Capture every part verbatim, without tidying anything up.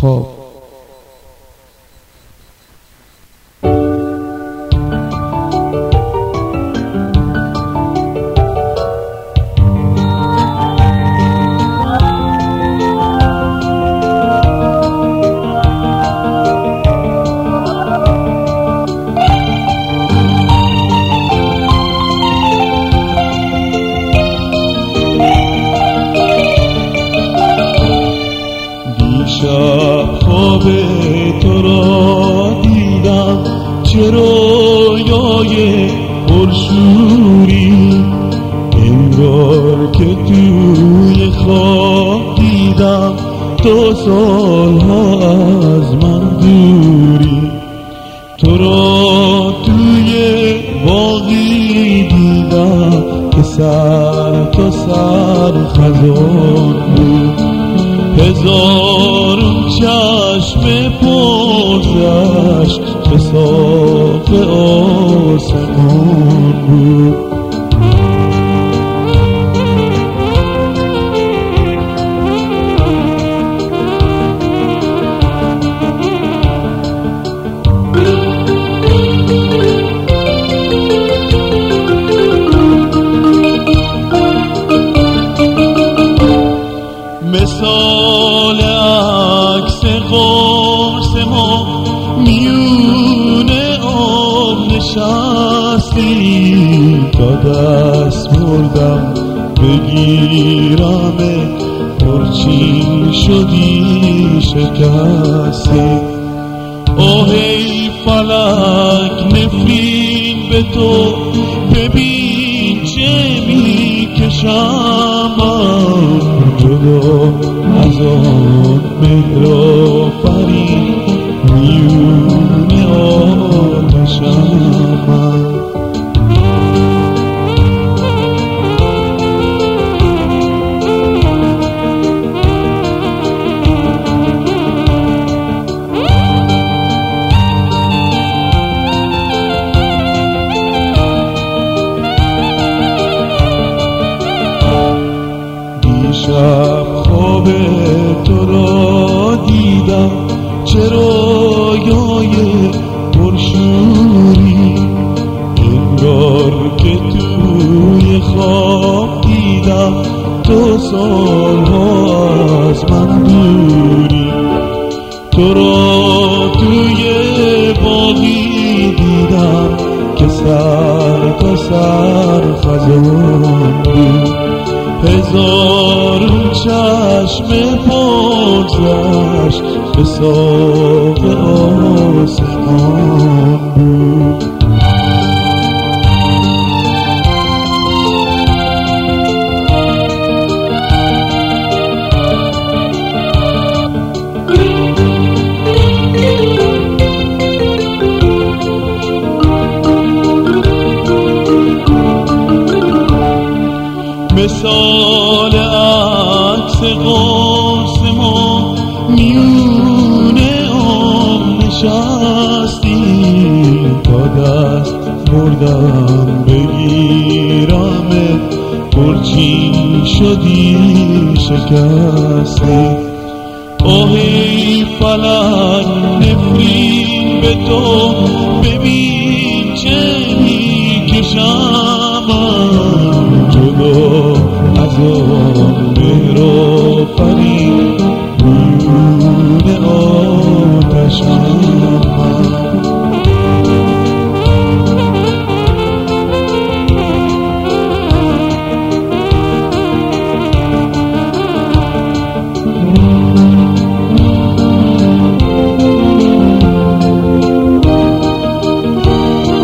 خواب. شب خواب تو را دیدم، چه رویای پرشوری، انگار که توی خواب دیدم تو سالها از من دوری. تو را توی باغی دیدم که سر تا سر خزان بود، هزارون چشم پرزشت به صاف آسمان بود. مثال عکس قرص ما میون آب نشستی، تا دست بردم بگیرم پرچین شدی شکستی. آه ای فلک نفرین به تو، ببین چه میکشم من جدا از آن مهرآفرین میون آتشم من. شب خواب تو را دیدم، چه رویای پرشوری، انگار که توی خواب دیدم تو سالها از من دوری. تو را توی باغی دیدم که سر تا سر خزان بود، هزارون چشم پرزشت به صاف آسمان بود. مثال عکس قرص ما میون آب نشستی، تا دست بردم بگیرم پرچین شدی شکستی. آه ای فلک نفرین به تو، ببین چه میکشم من جدا از آن مهرآفرین میون آتشم من.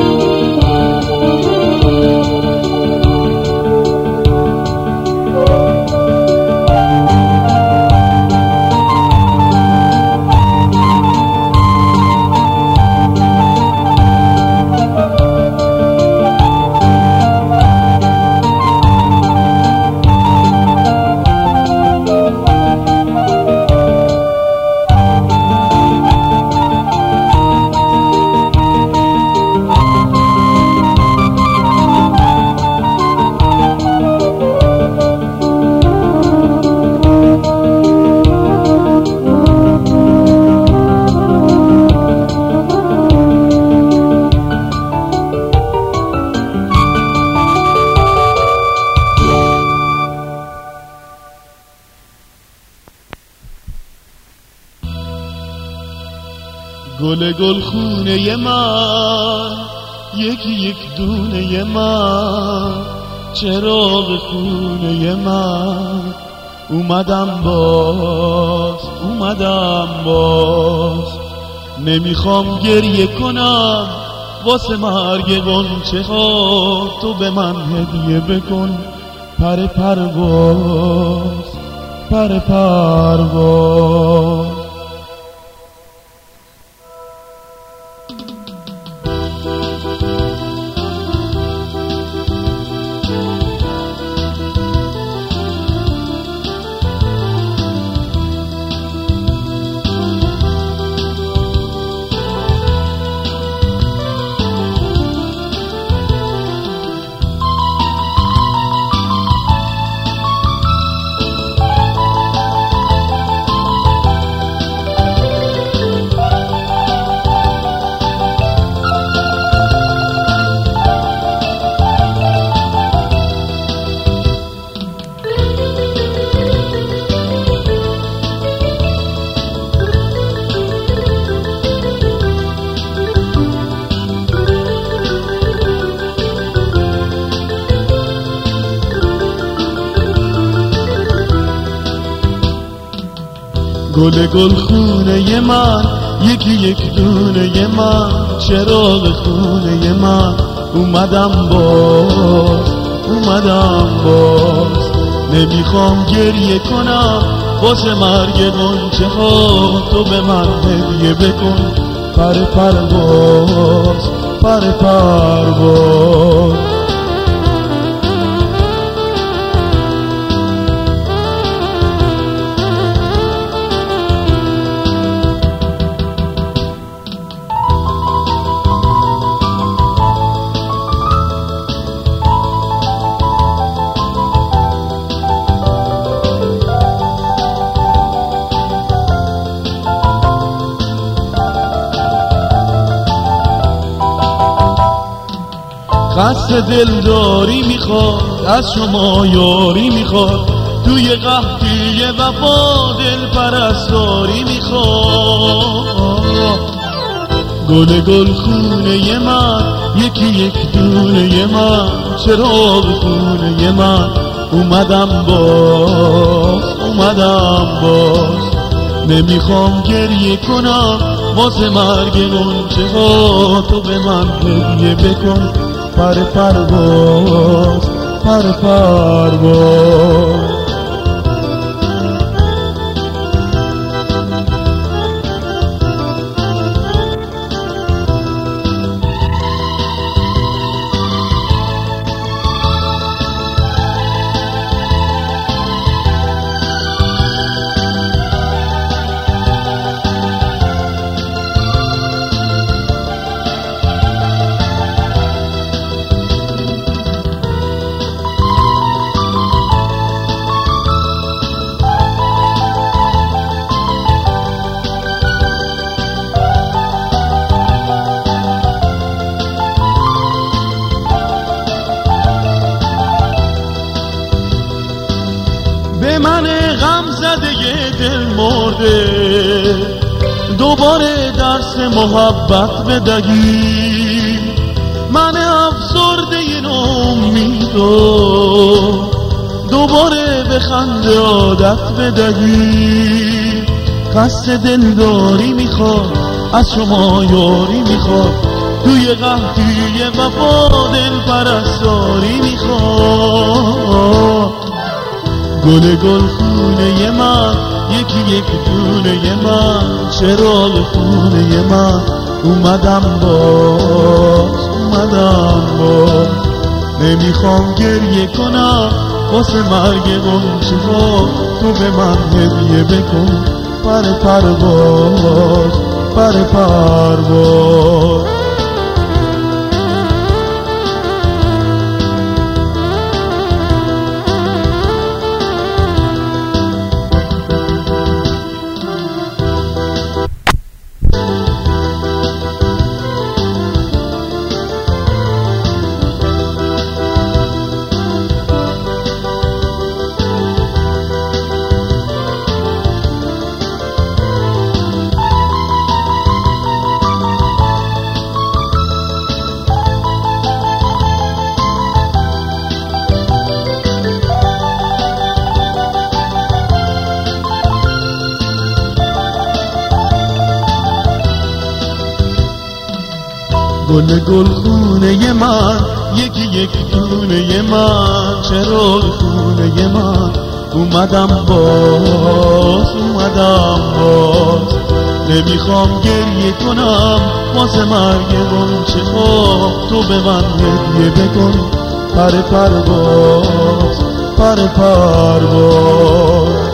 Oh گل گل خونه من، یکی یک دونه من، چراغ خونه من. اومدم باز، اومدم باز، نمیخوام گریه کنم واسه مرگ غنچه ها. تو به من هدیه بکن پر پرواز، پر پرواز. گل گل خونه من، یکی یک دونه من، چراغ خونه من. اومدم باز، اومدم باز، نمیخوام گریه کنم واسه مرگ غنچه ها. تو به من هدیه بکن پر پرواز، پر پرواز. قصد دلداری میخواد، از شما یاری میخواد، توی قحطی وفا دل پرستاری میخواد. گل گل خونه من، یکی یک دونه من، چراغ خونه من. اومدم باز، اومدم باز، نمیخوام گریه کنم واسه مرگ غنچه ها. تو به من هدیه بکن پر پرواز، پر پرواز. به من غم زده دل مرده دوباره درس محبت بدهی. من افسرده نومیدو دوباره به خنده عادت بدهی. قصد دلداری میخواد، از شما یاری میخواد، توی قحطی وفا دل پرستاری میخواد. گل گل خونه من، یکی یک دونه من، چراغ خونه من. اومدم باز، اومدم باز، نمیخوام گریه کنم واسه مرگ غنچه ها. تو به من هدیه بکن پر پرواز، پر پرواز. گل گل خونه من یکی یکی دونه من، چرا خونه من اومدم باز اومدم باز. نمیخوام گریه کنم واسه مرگ غنچه ها، تو به من هدیه بکن پر پرواز پر پرواز.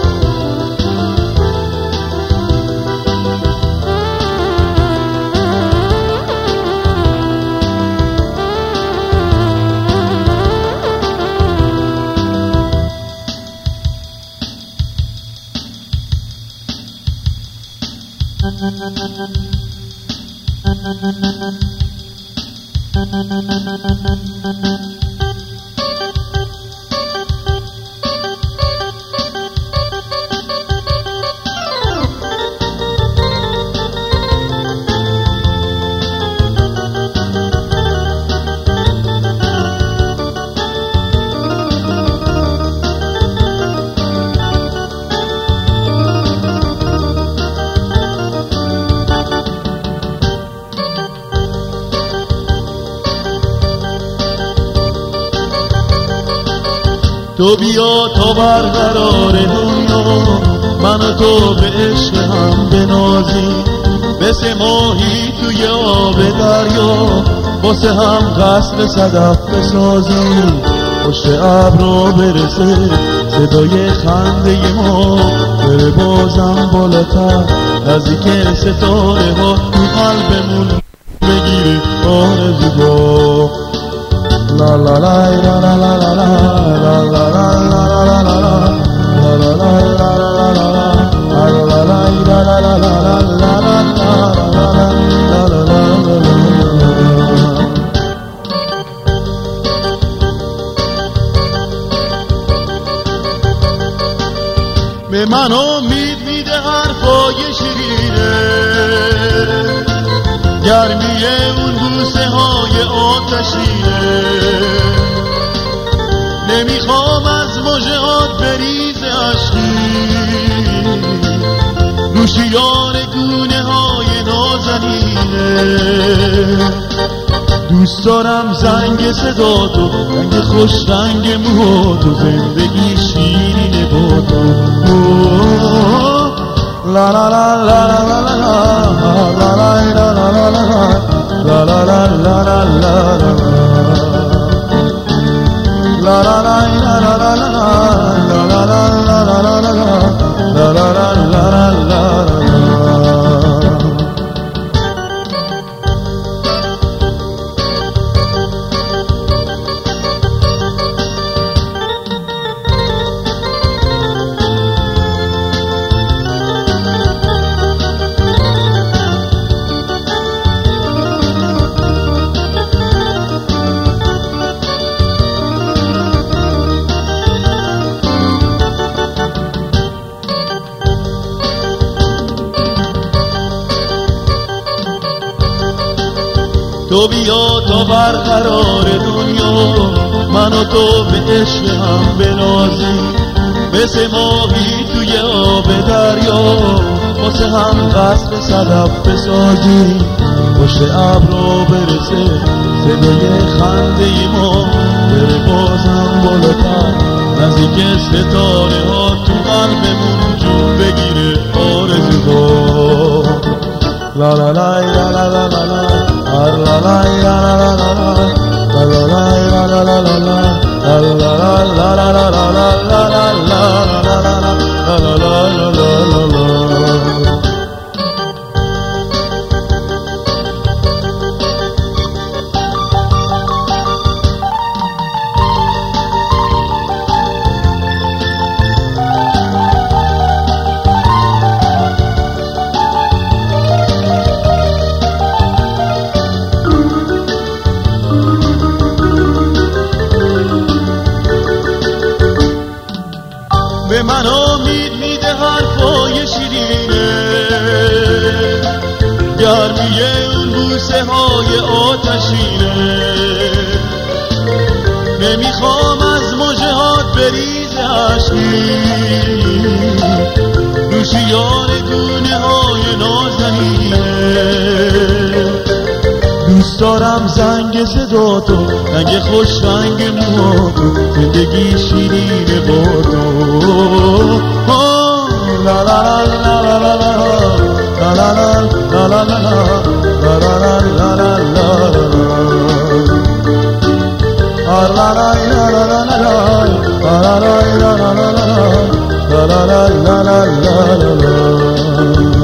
تو بیا تا برقرار دنیا، من و تو به عشق هم بنازیم، مثل ماهی توی آب دریا واسه هم قصد صدف بسازیم. پشت ابرا برسه صدای خنده ما، بره بازم بالاتر نزدیک ستاره ها، تو قلبمون بگیره آرزوها. La la la la la la la la la la la la la به من امید میده حرفای شیرینه، گرمی اون بوسه های آتشینه. نمیخوام از مژه‌هات بریزه عشقی، نوشیار گونه های نازنینه. دوست دارم زنگ صدا تو، رنگ خوش رنگ موها تو، زندگی شیرینه با تو. لا لا لا لا لا لا لا لا لا لا تو بیا تا برقرار دنیا، من و تو به عشق هم بنازیم، مثل ماهی توی آب دریا واسه هم قصد صدف بسازیم. پشت ابرا برسه صدای خنده ما، بره بازم بالاتر نزدیک ستاره ها، تو قلبمون جون بگیره آرزوها. لا لا لا لا لا لا لا لا لا لا به من امید میده حرفای شیرینه، گرمی اون بوسه های آتشینه. نمیخوام از مژه‌هات بریزه عشقی، نوشیار گونه های نازنینه. دوست دارم زنگ صدا تو، رنگ خوش رنگ مو تو، زندگی شیرین با تو. لا لا لا لا لا لا لا لا لا لا لا لا لا.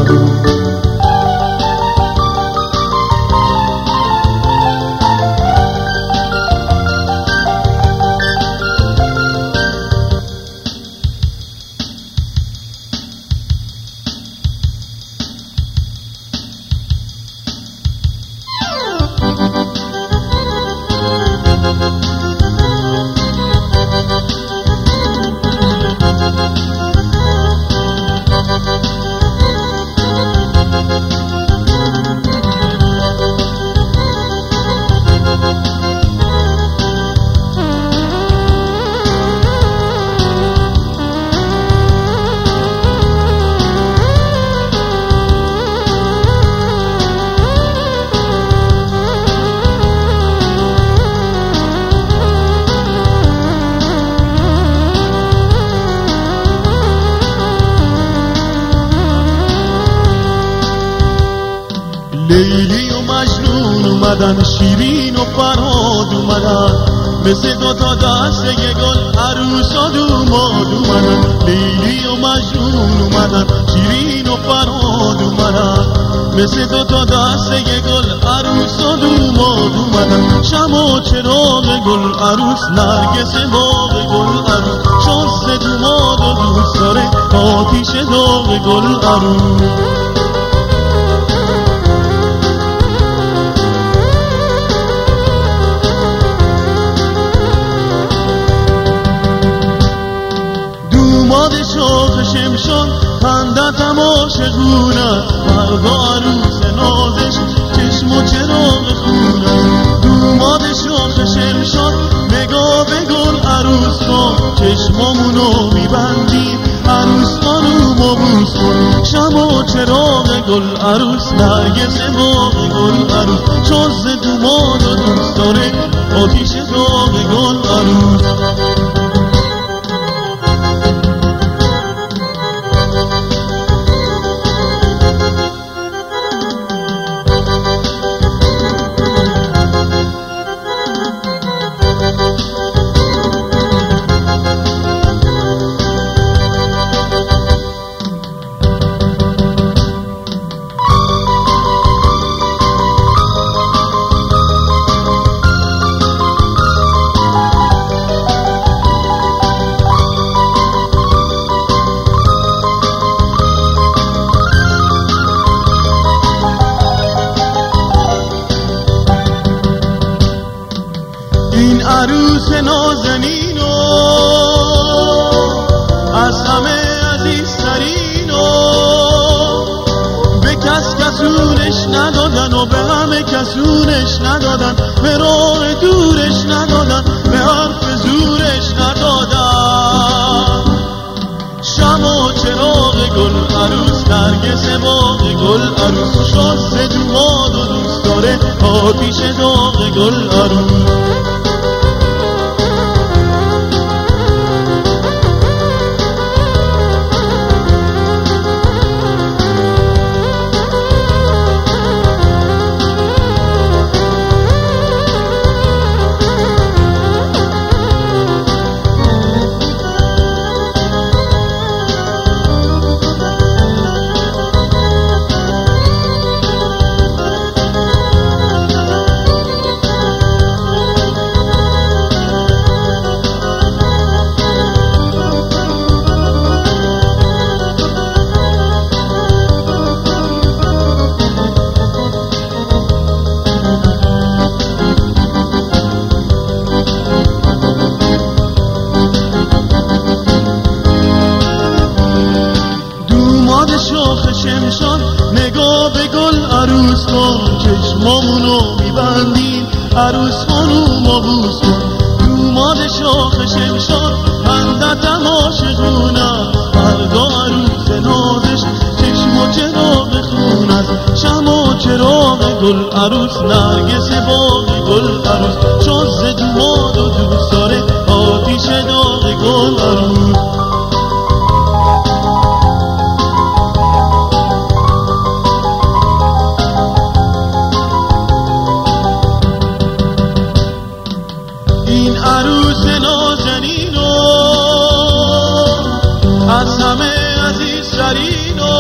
لیلی و مجنون اومدن، شیرین و فرهاد اومدن، مثل دو تا دسته گل عروسا دوماد اومدن. لیلی و مجنون اومدن، شیرین و فرهاد اومدن، مثل دو تا دسته گل عروسا دوماد اومدن. شمع چراغ گل عروس، نرگس باغ گل عروس، شست دوماد و دوست داره آتیش داغ گل عروس. شاخ شمشان خندتم عاشقونه، فردا عروس نازش چشم و چراغ خونه. دوماد شاخ شمشان نگاه به گل عروس کن، چشمامونو میبندیم عروس خانوم و بوس کن. شمع و چراغ گل عروس، نرگس باغ گل عروس، شاز دوماد و دوست داره آتیش داغ گل عروس. این عروس نازنینو از همه عزیزترینو، به کس کسونش ندادن و به همه کسونش ندادن، به راه دورش ندادن، به حرف زورش ندادن. شمع و چراغ گل عروس، نرگس باغ گل عروس، شاز دوماد و دوست داره آتیش داغ گل عروس. شاخ شمشان نگاه به گل عروس کن، چشمامونو میبندیم عروس خانوم بوس کن. دوماد شاخ شمشان خندتم عاشقونم، فردا عروس نازش چشم و چراغ خون است، شمع و چراغ گل گل عروس، نرگس باغ گل عروس، چون ز دوماد و دوست داره آتیش داغ گل عروس. این عروس نازنینو از همه عزیزترینو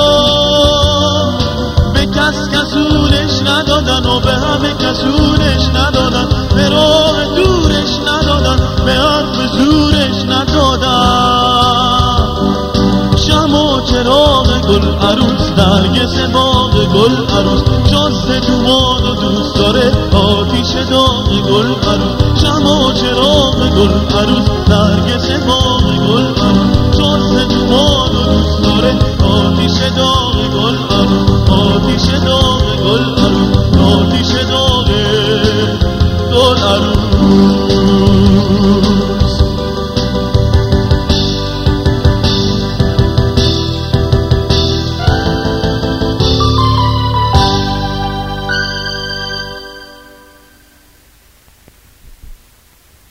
به کس کسونش ندادن و به همه کسونش ندادن، به راه دورش ندادن، به حرف زورش ندادن. شمع و چراغ گل عروس، نرگس باغ گل عروس، شازده دوماد و دوست داره آتیش داغ گل عروس. شمع و چراغ گل عروس، نرگس باغ گل عروس، شازده دوماد و دوست داره آتیش داغ